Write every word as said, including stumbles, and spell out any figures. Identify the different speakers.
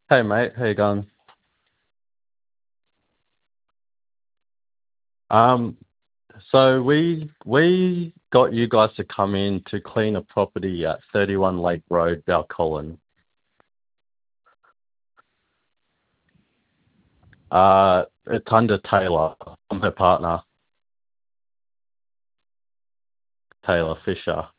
Speaker 1: Hey mate, how you going? Um, so we we got you guys to come in to clean a property at thirty-one Lake Road, Balcolin. Uh, it's under Taylor. I'm her partner, Taylor Fisher.